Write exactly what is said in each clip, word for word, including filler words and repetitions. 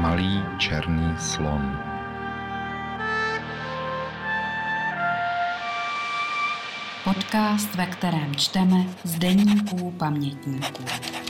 Malý černý slon. Podcast, ve kterém čteme z deníků pamětníků.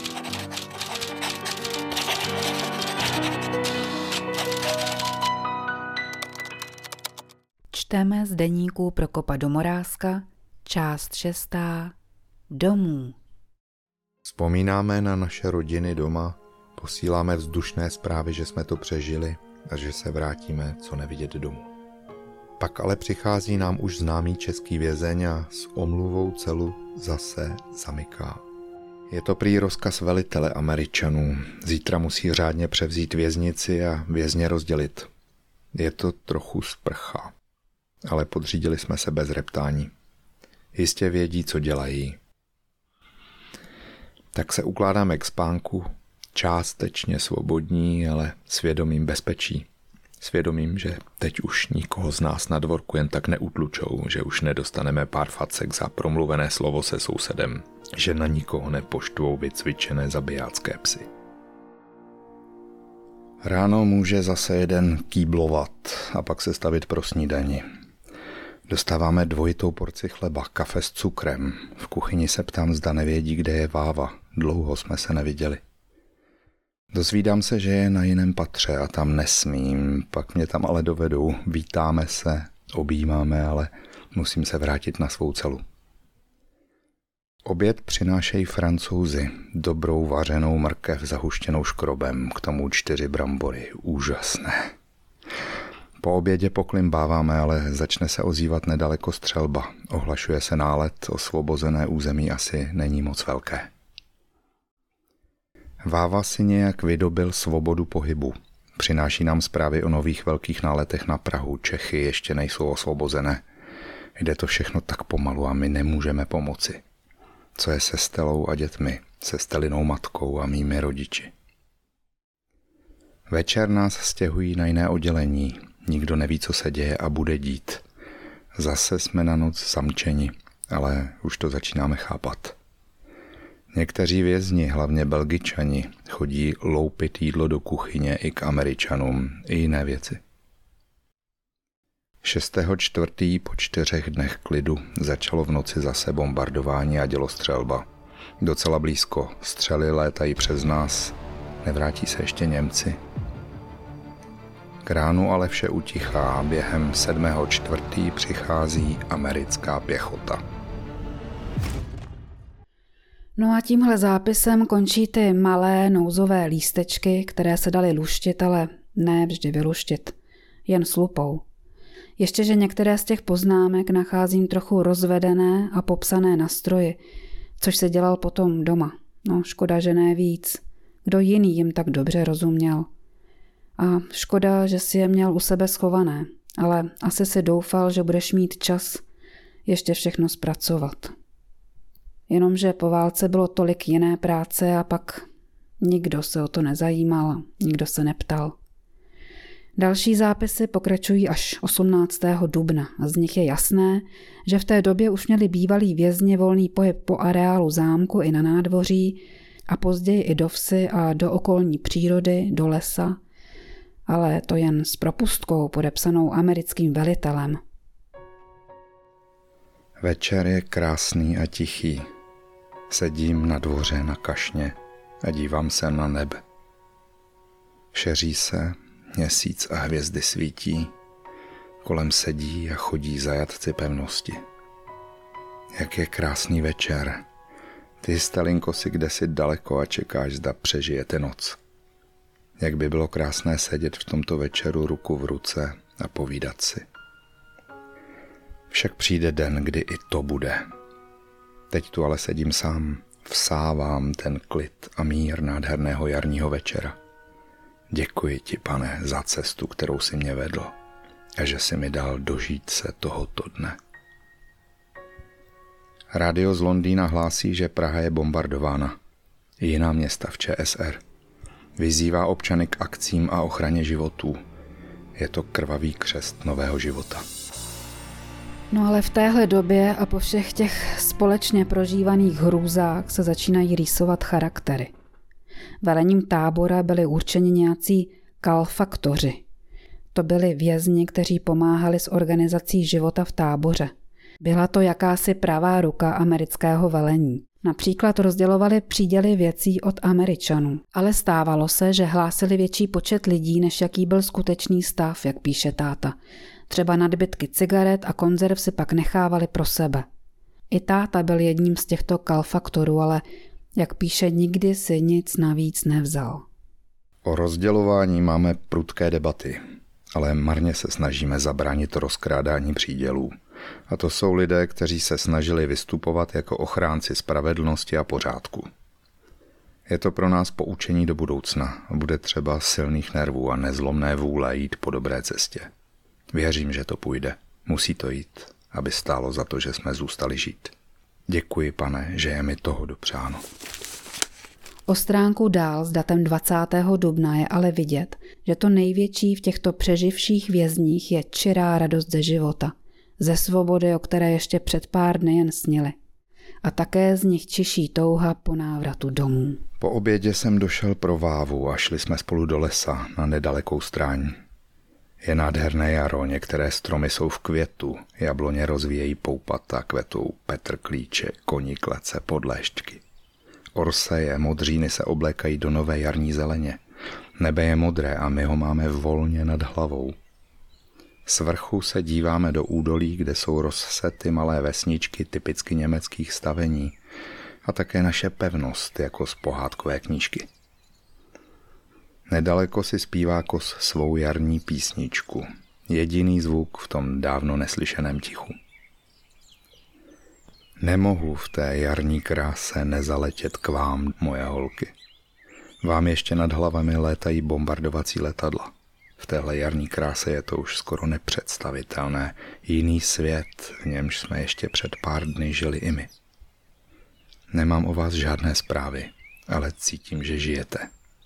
Čteme z deníků Prokopa Domorázka, část šestá, Domů. Vzpomínáme na naše rodiny doma, posíláme vzdušné zprávy, že jsme to přežili a že se vrátíme co nevidět domů. Pak ale přichází nám už známý český vězeň a s omluvou celu zase zamyká. Je to prý rozkaz velitele Američanů. Zítra musí řádně převzít věznici a vězně rozdělit. Je to trochu sprcha, ale podřídili jsme se bez reptání. Jistě vědí, co dělají. Tak se ukládáme k spánku, částečně svobodní, ale svědomím bezpečí. Svědomím, že teď už nikoho z nás na dvorku jen tak neutlučou, že už nedostaneme pár facek za promluvené slovo se sousedem, že na nikoho nepoštvou vycvičené zabijácké psy. Ráno může zase jeden kýblovat a pak se stavit pro snídani. Dostáváme dvojitou porci chleba, kafe s cukrem. V kuchyni se ptám, zda nevědí, kde je Váva. Dlouho jsme se neviděli. Dozvídám se, že je na jiném patře a tam nesmím, pak mě tam ale dovedou. Vítáme se, objímáme, ale musím se vrátit na svou celu. Oběd přinášejí Francouzi, dobrou vařenou mrkev zahuštěnou škrobem, k tomu čtyři brambory, úžasné. Po obědě poklimbáváme, ale začne se ozývat nedaleko střelba. Ohlašuje se nálet, osvobozené území asi není moc velké. Váva si nějak vydobil svobodu pohybu. Přináší nám zprávy o nových velkých náletech na Prahu. Čechy ještě nejsou osvobozené. Jde to všechno tak pomalu a my nemůžeme pomoci. Co je se Stelou a dětmi, se Stelinou matkou a mými rodiči? Večer nás stěhují na jiné oddělení. Nikdo neví, co se děje a bude dít. Zase jsme na noc zamčeni, ale už to začínáme chápat. Někteří vězni, hlavně Belgičani, chodí loupit jídlo do kuchyně i k Američanům, i jiné věci. šestého čtvrtého po čtyřech dnech klidu začalo v noci zase bombardování a dělostřelba. Docela blízko, střely létají přes nás, nevrátí se ještě Němci. K ránu ale vše utichá, během sedmého čtvrtého přichází americká pěchota. No a tímhle zápisem končí ty malé nouzové lístečky, které se daly luštit, ale ne vždy vyluštit, jen s lupou. Ještě, že některé z těch poznámek nacházím trochu rozvedené a popsané na stroji, což se dělal potom doma. No škoda, že ne víc. Kdo jiný jim tak dobře rozuměl. A škoda, že si je měl u sebe schované, ale asi si doufal, že budeš mít čas ještě všechno zpracovat. Jenomže po válce bylo tolik jiné práce a pak nikdo se o to nezajímal, nikdo se neptal. Další zápisy pokračují až osmnáctého dubna a z nich je jasné, že v té době už měli bývalí vězni volný pohyb po areálu zámku i na nádvoří a později i do vsi a do okolní přírody, do lesa, ale to jen s propustkou podepsanou americkým velitelem. Večer je krásný a tichý. Sedím na dvoře na kašně a dívám se na nebe. Šeří se, měsíc a hvězdy svítí, kolem sedí a chodí zajatci pevnosti. Jak je krásný večer. Ty, Stelinko, si kdesi daleko a čekáš, zda přežijete noc. Jak by bylo krásné sedět v tomto večeru ruku v ruce a povídat si. Však přijde den, kdy i to bude. Teď tu ale sedím sám, vsávám ten klid a mír nádherného jarního večera. Děkuji ti, Pane, za cestu, kterou jsi mě vedl a že jsi mi dal dožít se tohoto dne. Rádio z Londýna hlásí, že Praha je bombardována. I jiná města v Č S R. Vyzývá občany k akcím a ochraně životů. Je to krvavý křest nového života. No ale v téhle době a po všech těch společně prožívaných hrůzách se začínají rýsovat charaktery. Velením tábora byli určeni nějací kalfaktoři. To byli vězni, kteří pomáhali s organizací života v táboře. Byla to jakási pravá ruka amerického velení. Například rozdělovali příděly věcí od Američanů, ale stávalo se, že hlásili větší počet lidí, než jaký byl skutečný stav, jak píše táta. Třeba nadbytky cigaret a konzerv si pak nechávali pro sebe. I táta byl jedním z těchto kalfaktorů, ale, jak píše, nikdy si nic navíc nevzal. O rozdělování máme prudké debaty, ale marně se snažíme zabránit rozkrádání přídělů. A to jsou lidé, kteří se snažili vystupovat jako ochránci spravedlnosti a pořádku. Je to pro nás poučení do budoucna a bude třeba silných nervů a nezlomné vůle jít po dobré cestě. Věřím, že to půjde. Musí to jít, aby stálo za to, že jsme zůstali žít. Děkuji, Pane, že je mi toho dopřáno. O stránku dál s datem dvacátého dubna je ale vidět, že to největší v těchto přeživších vězních je čirá radost ze života, ze svobody, o které ještě před pár dny jen snili. A také z nich čiší touha po návratu domů. Po obědě jsem došel pro Vávu a šli jsme spolu do lesa na nedalekou stráň. Je nádherné jaro, některé stromy jsou v květu, jabloně rozvíjejí poupata, kvetou petrklíče, koní klece, podléštky. Orseje, modříny se oblékají do nové jarní zeleně. Nebe je modré a my ho máme volně nad hlavou. Z vrchu se díváme do údolí, kde jsou rozsety malé vesničky typicky německých stavení a také naše pevnost jako z pohádkové knížky. Nedaleko si zpívá kos svou jarní písničku. Jediný zvuk v tom dávno neslyšeném tichu. Nemohu v té jarní kráse nezaletět k vám, moje holky. Vám ještě nad hlavami létají bombardovací letadla. V téhle jarní kráse je to už skoro nepředstavitelné. Jiný svět, v němž jsme ještě před pár dny žili i my. Nemám o vás žádné zprávy, ale cítím, že žijete.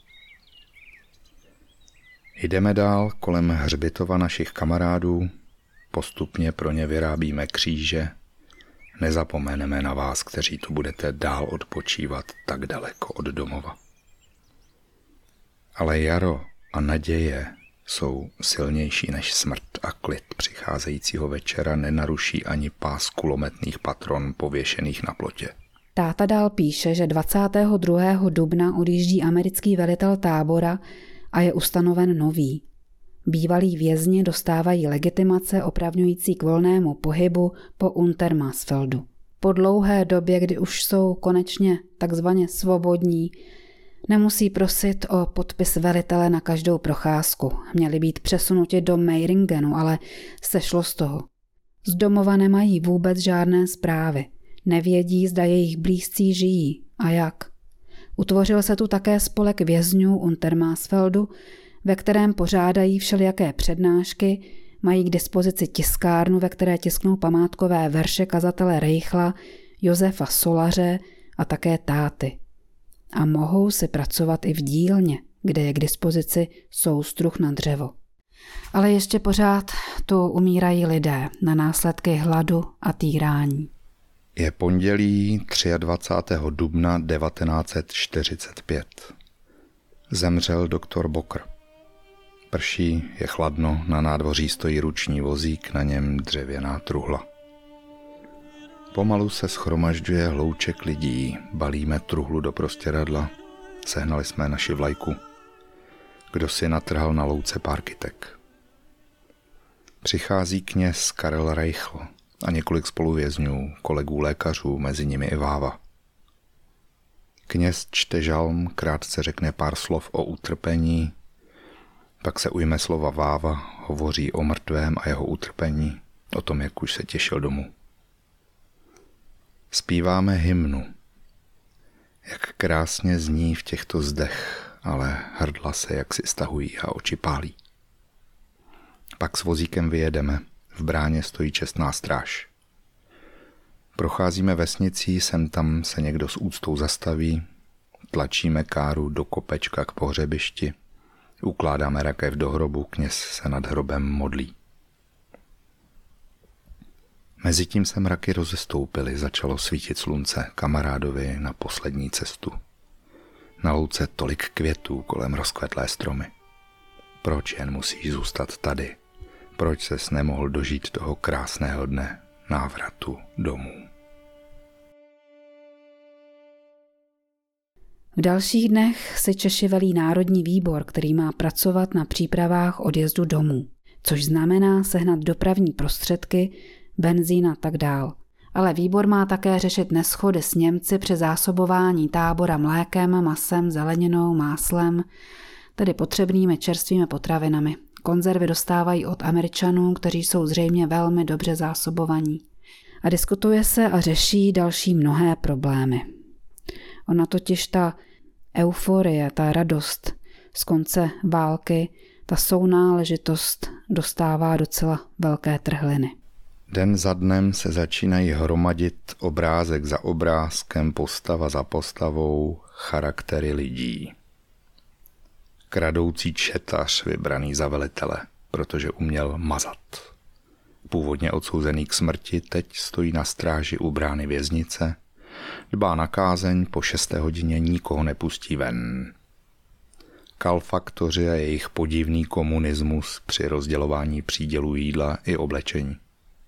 Jdeme dál kolem hřbitova našich kamarádů, postupně pro ně vyrábíme kříže. Nezapomeneme na vás, kteří tu budete dál odpočívat tak daleko od domova. Ale jaro a naděje jsou silnější než smrt a klid přicházejícího večera nenaruší ani pás kulometných patron pověšených na plotě. Táta dál píše, že dvacátého druhého dubna odjíždí americký velitel tábora a je ustanoven nový. Bývalí vězni dostávají legitimace opravňující k volnému pohybu po Untermaßfeldu. Po dlouhé době, kdy už jsou konečně takzvaně svobodní, nemusí prosit o podpis velitele na každou procházku. Měli být přesunuti do Meiringenu, ale sešlo z toho. Z domova nemají vůbec žádné zprávy. Nevědí, zda jejich blízcí žijí a jak. Utvořil se tu také spolek vězňů Untermaßfeldu, ve kterém pořádají všelijaké přednášky, mají k dispozici tiskárnu, ve které tisknou památkové verše kazatele Reichla, Josefa Solaře a také táty. A mohou si pracovat i v dílně, kde je k dispozici soustruh na dřevo. Ale ještě pořád tu umírají lidé na následky hladu a týrání. Je pondělí dvacátého třetího dubna devatenáct set čtyřicet pět. Zemřel doktor Bokr. Prší, je chladno, na nádvoří stojí ruční vozík, na něm dřevěná truhla. Pomalu se shromažďuje hlouček lidí, balíme truhlu do prostěradla, sehnali jsme naši vlajku. Kdo si natrhal na louce pár kytek. Přichází kněz Karel Reichl a několik spoluvězňů, kolegů lékařů, mezi nimi i Váva. Kněz čte žalm, krátce řekne pár slov o utrpení, pak se ujme slova Váva, hovoří o mrtvém a jeho utrpení, o tom, jak už se těšil domů. Zpíváme hymnu. Jak krásně zní v těchto zdech, ale hrdla se jaksi stahují a oči pálí. Pak s vozíkem vyjedeme, v bráně stojí čestná stráž. Procházíme vesnicí, sem tam se někdo s úctou zastaví, tlačíme káru do kopečka k pohřebišti, ukládáme rakev do hrobu, kněz se nad hrobem modlí. Mezitím se mraky rozestoupily, začalo svítit slunce kamarádovi na poslední cestu. Na louce tolik květů kolem rozkvetlé stromy. Proč jen musíš zůstat tady? Proč ses nemohl dožít toho krásného dne návratu domů? V dalších dnech si Češi velí Národní výbor, který má pracovat na přípravách odjezdu domů, což znamená sehnat dopravní prostředky, benzín a tak dál. Ale výbor má také řešit neshody s Němci při zásobování tábora mlékem, masem, zeleninou, máslem, tedy potřebnými čerstvými potravinami. Konzervy dostávají od Američanů, kteří jsou zřejmě velmi dobře zásobovaní. A diskutuje se a řeší další mnohé problémy. Ona totiž ta euforie, ta radost z konce války, ta sounáležitost dostává docela velké trhliny. Den za dnem se začínají hromadit obrázek za obrázkem, postava za postavou, charaktery lidí. Kradoucí četař vybraný za velitele, protože uměl mazat. Původně odsouzený k smrti teď stojí na stráži u brány věznice, dbá na kázeň, po šesté hodině nikoho nepustí ven. Kalfaktoři a jejich podivný komunismus při rozdělování přídělů jídla i oblečení.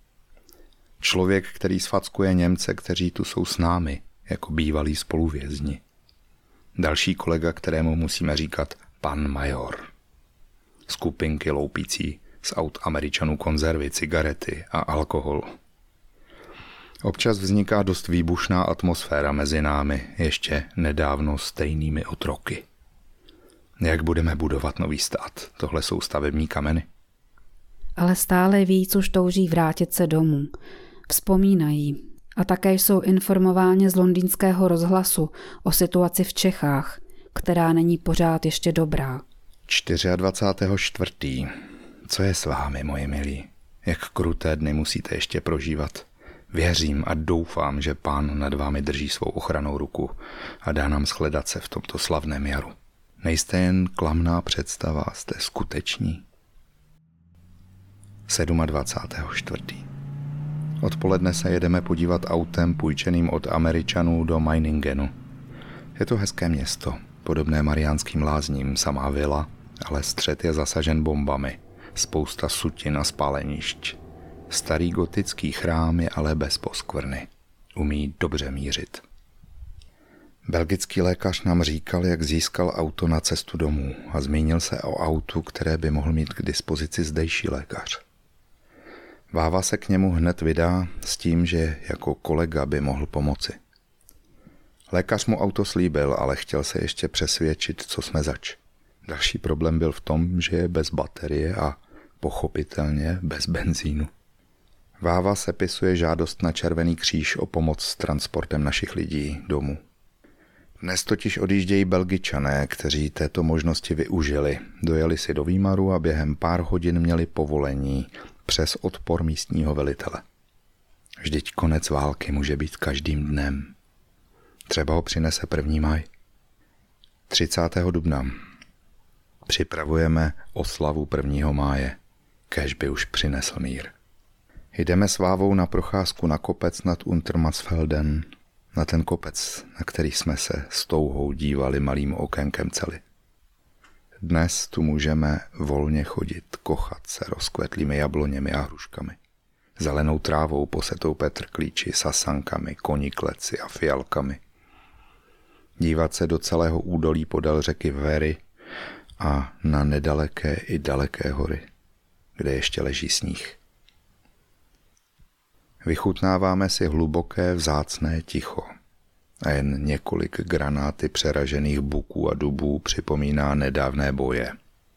Člověk, který sfackuje Němce, kteří tu jsou s námi, jako bývalí spoluvězni. Další kolega, kterému musíme říkat pan major. Skupinky loupící z aut Američanů konzervy, cigarety a alkohol. Občas vzniká dost výbušná atmosféra mezi námi, ještě nedávno stejnými otroky. Jak budeme budovat nový stát? Tohle jsou stavební kameny. Ale stále víc už touží vrátit se domů. Vzpomínají. A také jsou informováni z londýnského rozhlasu o situaci v Čechách, která není pořád ještě dobrá. dvacátého čtvrtého Co je s vámi, moji milí? Jak kruté dny musíte ještě prožívat? Věřím a doufám, že Pán nad vámi drží svou ochrannou ruku a dá nám shledat se v tomto slavném jaru. Nejste jen klamná představa, jste skuteční. dvacátého čtvrtého čtvrtého Odpoledne se jedeme podívat autem půjčeným od Američanů do Meiningenu. Je to hezké město, podobné Mariánským lázním, samá vila, ale střed je zasažen bombami, spousta sutin a spálenišť. Starý gotický chrám je ale bez poskvrny. Umí dobře mířit. Belgický lékař nám říkal, jak získal auto na cestu domů a zmínil se o autu, které by mohl mít k dispozici zdejší lékař. Váva se k němu hned vydá s tím, že jako kolega by mohl pomoci. Lékař mu auto slíbil, ale chtěl se ještě přesvědčit, co jsme zač. Další problém byl v tom, že je bez baterie a pochopitelně bez benzínu. Váva sepisuje žádost na Červený kříž o pomoc s transportem našich lidí domů. Dnes totiž odjíždějí Belgičané, kteří této možnosti využili. Dojeli si do Výmaru a během pár hodin měli povolení přes odpor místního velitele. Vždyť konec války může být každým dnem. Třeba ho přinese první máj. třicátého dubna Připravujeme oslavu prvního máje. Kéž by už přinesl mír. Jdeme s Vávou na procházku na kopec nad Untermansfelden, na ten kopec, na který jsme se s touhou dívali malým okénkem cely. Dnes tu můžeme volně chodit, kochat se rozkvetlými jabloněmi a hruškami, zelenou trávou posetou petrklíči, sasankami, konikleci a fialkami. Dívat se do celého údolí podél řeky Very a na nedaleké i daleké hory, kde ještě leží sníh. Vychutnáváme si hluboké vzácné ticho a jen několik granáty přeražených buků a dubů připomíná nedávné boje.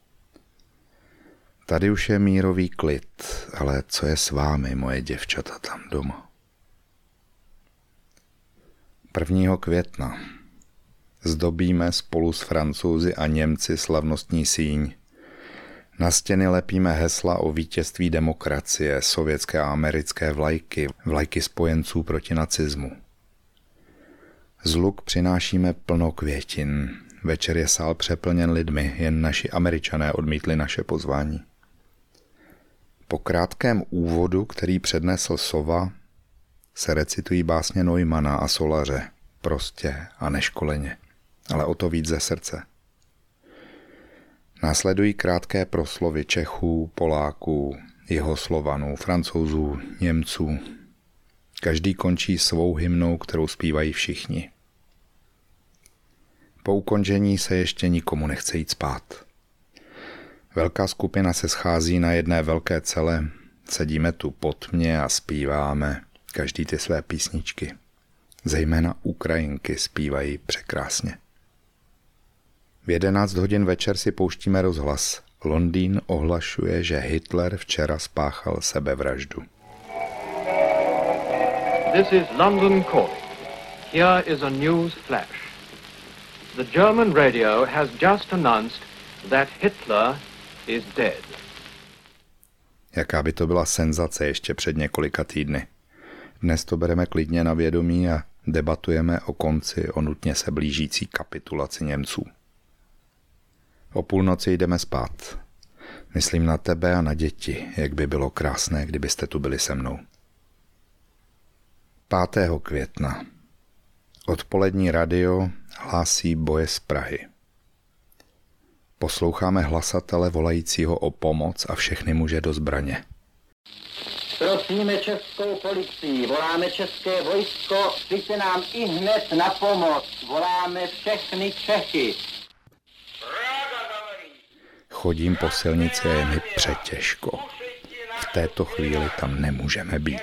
Tady už je mírový klid, ale co je s vámi, moje děvčata, tam doma? prvního května zdobíme spolu s Francouzi a Němci slavnostní síň. Na stěny lepíme hesla o vítězství demokracie, sovětské a americké vlajky, vlajky spojenců proti nacismu. Z luk přinášíme plno květin. Večer je sál přeplněn lidmi, jen naši Američané odmítli naše pozvání. Po krátkém úvodu, který přednesl Sova, se recitují básně Neumana a Solaře, prostě a neškoleně, ale o to víc ze srdce. Následují krátké proslovy Čechů, Poláků, Jihoslovanů, Francouzů, Němců. Každý končí svou hymnou, kterou zpívají všichni. Po ukončení se ještě nikomu nechce jít spát. Velká skupina se schází na jedné velké cele, sedíme tu pod mě a zpíváme každý ty své písničky. Zejména Ukrajinky zpívají překrásně. V jedenáct hodin večer si pouštíme rozhlas. Londýn ohlašuje, že Hitler včera spáchal sebevraždu. This is London calling. Here is a news flash. The German radio has just announced that Hitler is dead. Jaká by to byla senzace ještě před několika týdny. Dnes to bereme klidně na vědomí a debatujeme o konci, o nutně se blížící kapitulaci Němců. O půlnoci jdeme spát. Myslím na tebe a na děti, jak by bylo krásné, kdybyste tu byli se mnou. pátého května. Odpolední radio hlásí boje z Prahy. Posloucháme hlasatele volajícího o pomoc a všechny muže do zbraně. Prosíme českou policii, voláme české vojsko, přijďte nám i hned na pomoc, voláme všechny Čechy. Chodím po silnici a je mi přetěžko. V této chvíli tam nemůžeme být.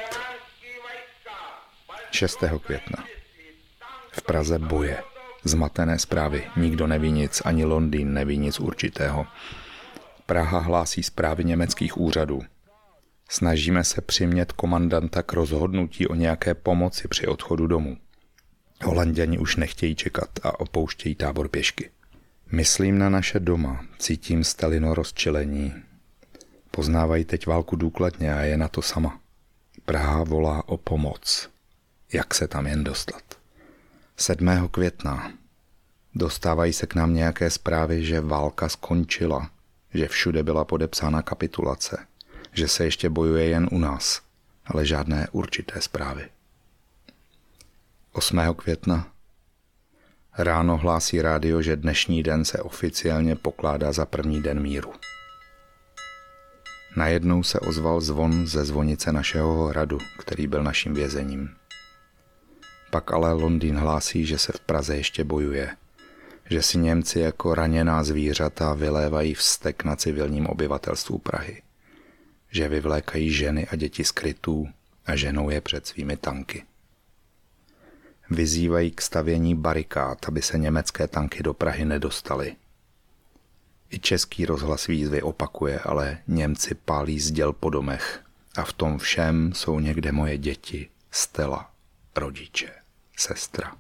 šestého května. V Praze boje. Zmatené zprávy. Nikdo neví nic, ani Londýn neví nic určitého. Praha hlásí zprávy německých úřadů. Snažíme se přimět komandanta k rozhodnutí o nějaké pomoci při odchodu domů. Holanďani už nechtějí čekat a opouštějí tábor pěšky. Myslím na naše doma, cítím stelino rozčilení. Poznávají teď válku důkladně a je na to sama. Praha volá o pomoc. Jak se tam jen dostat? sedmého května. Dostávají se k nám nějaké zprávy, že válka skončila, že všude byla podepsána kapitulace, že se ještě bojuje jen u nás, ale žádné určité zprávy. osmého května. Ráno hlásí rádio, že dnešní den se oficiálně pokládá za první den míru. Najednou se ozval zvon ze zvonice našeho hradu, který byl naším vězením. Pak ale Londýn hlásí, že se v Praze ještě bojuje, že si Němci jako raněná zvířata vylévají vztek na civilním obyvatelstvu Prahy, že vyvlékají ženy a děti z krytů a ženou je před svými tanky. Vyzývají k stavění barikád, aby se německé tanky do Prahy nedostaly. I český rozhlas výzvy opakuje, ale Němci pálí zděl po domech a v tom všem jsou někde moje děti, Stella, rodiče, sestra.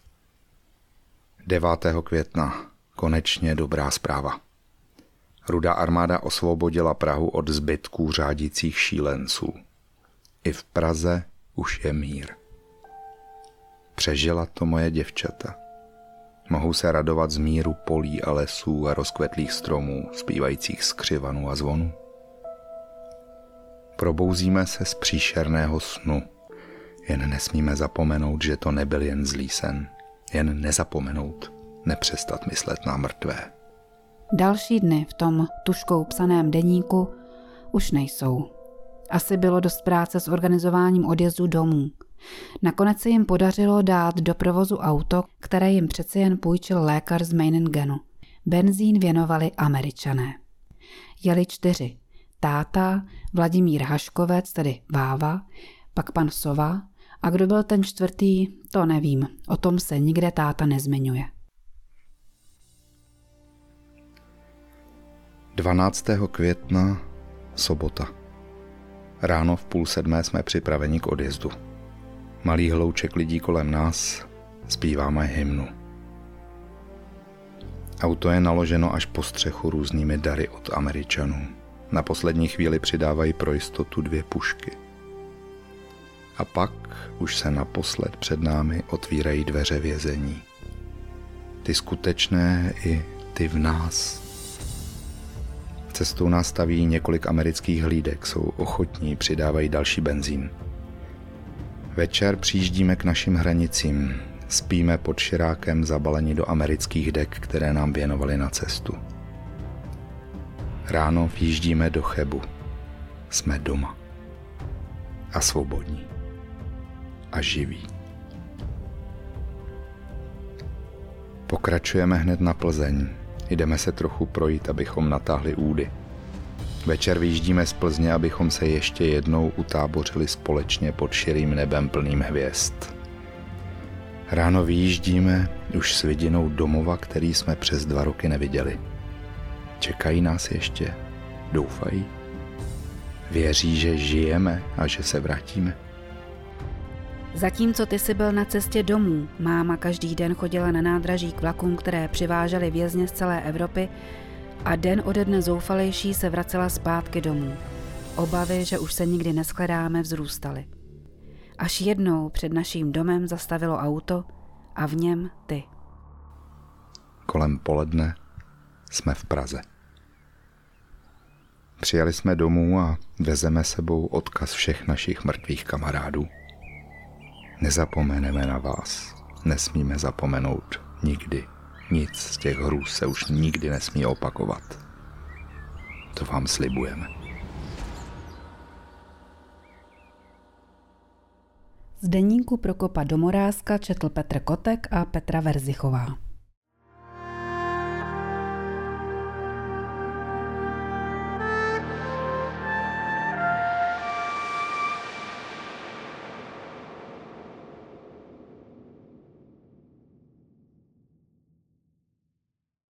devátého května. Konečně dobrá zpráva. Rudá armáda osvobodila Prahu od zbytků řádících šílenců. I v Praze už je mír. Přežila to moje děvčata. Mohou se radovat z míru polí a lesů a rozkvetlých stromů, zpívajících skřivanů a zvonů. Probouzíme se z příšerného snu. Jen nesmíme zapomenout, že to nebyl jen zlý sen. Jen nezapomenout, nepřestat myslet na mrtvé. Další dny v tom tužkou psaném deníku už nejsou. Asi bylo dost práce s organizováním odjezdu domů. Nakonec se jim podařilo dát do provozu auto, které jim přece jen půjčil lékař z Meiningenu. Benzín věnovali Američané. Jeli čtyři. Táta, Vladimír Haškovec, tedy Váva, pak pan Sova a kdo byl ten čtvrtý, to nevím, o tom se nikde táta nezmiňuje. dvanáctého května, sobota. Ráno v půl sedmé jsme připraveni k odjezdu. Malý hlouček lidí kolem nás, zpíváme hymnu. Auto je naloženo až po střechu různými dary od Američanů. Na poslední chvíli přidávají pro jistotu dvě pušky. A pak už se naposled před námi otvírají dveře vězení. Ty skutečné i ty v nás. Cestou nás staví několik amerických hlídek, jsou ochotní, přidávají další benzín. Večer přijíždíme k našim hranicím, spíme pod širákem zabaleni do amerických dek, které nám věnovali na cestu. Ráno vjíždíme do Chebu. Jsme doma. A svobodní. A živí. Pokračujeme hned na Plzeň. Jdeme se trochu projít, abychom natáhli údy. Večer vyjíždíme z Plzně, abychom se ještě jednou utábořili společně pod širým nebem plným hvězd. Ráno vyjíždíme už s vidinou domova, který jsme přes dva roky neviděli. Čekají nás ještě? Doufají? Věří, že žijeme a že se vrátíme? Zatímco ty jsi byl na cestě domů, máma každý den chodila na nádraží k vlakům, které přivážely vězně z celé Evropy, a den ode dne zoufalejší se vracela zpátky domů. Obavy, že už se nikdy neshledáme, vzrůstaly. Až jednou před naším domem zastavilo auto a v něm ty. Kolem poledne jsme v Praze. Přijeli jsme domů a vezeme sebou odkaz všech našich mrtvých kamarádů. Nezapomeneme na vás. Nesmíme zapomenout nikdy. Nic z těch hrůz se už nikdy nesmí opakovat. To vám slibujeme. Z deníku Prokopa Domorázka četl Petr Kotek a Petra Verzichová.